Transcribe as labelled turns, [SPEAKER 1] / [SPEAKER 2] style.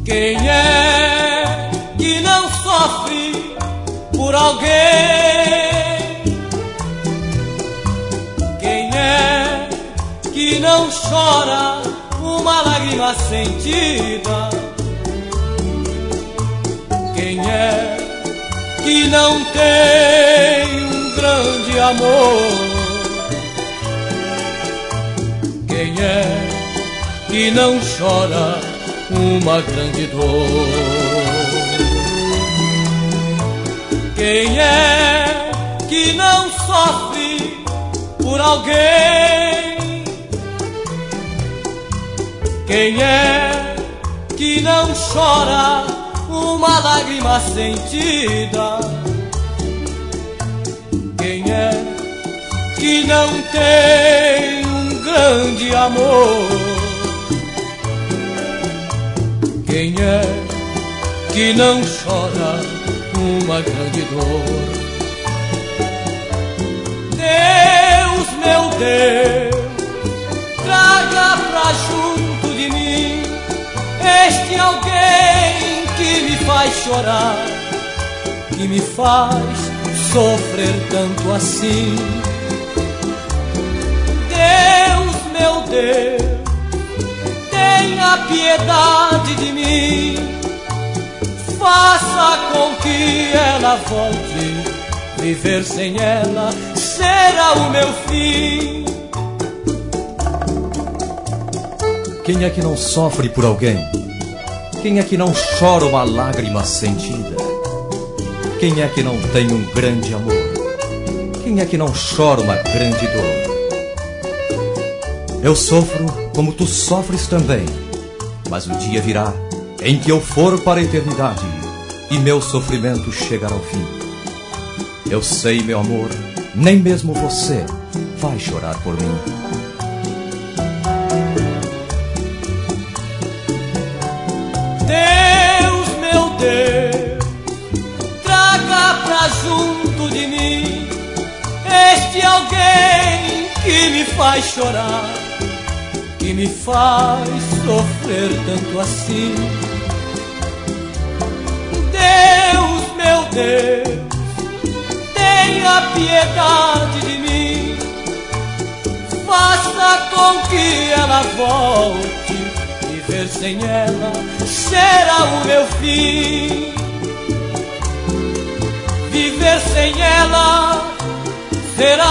[SPEAKER 1] Quem é que não sofre por alguém? Quem é que não chora uma lágrima sentida? Quem é que não tem um grande amor? Quem é que não chora uma grande dor? Quem é que não sofre por alguém? Quem é que não chora uma lágrima sentida? Quem é que não tem um grande amor? Quem é que não chora uma grande dor? Deus, meu Deus, traga pra junto de mim este alguém que me faz chorar, que me faz sofrer tanto assim. Deus, meu Deus, tenha piedade de mim, faça com que ela volte. Viver sem ela será o meu fim.
[SPEAKER 2] Quem é que não sofre por alguém? Quem é que não chora uma lágrima sentida? Quem é que não tem um grande amor? Quem é que não chora uma grande dor? Eu sofro como tu sofres também, mas o dia virá em que eu for para a eternidade e meu sofrimento chegará ao fim. Eu sei, meu amor, nem mesmo você vai chorar por mim.
[SPEAKER 1] Deus, meu Deus, traga pra junto de mim este alguém que me faz chorar, que me faz sofrer tanto assim. Deus, meu Deus, tenha piedade de mim, faça com que ela volte. Viver sem ela será o meu fim. Viver sem ela será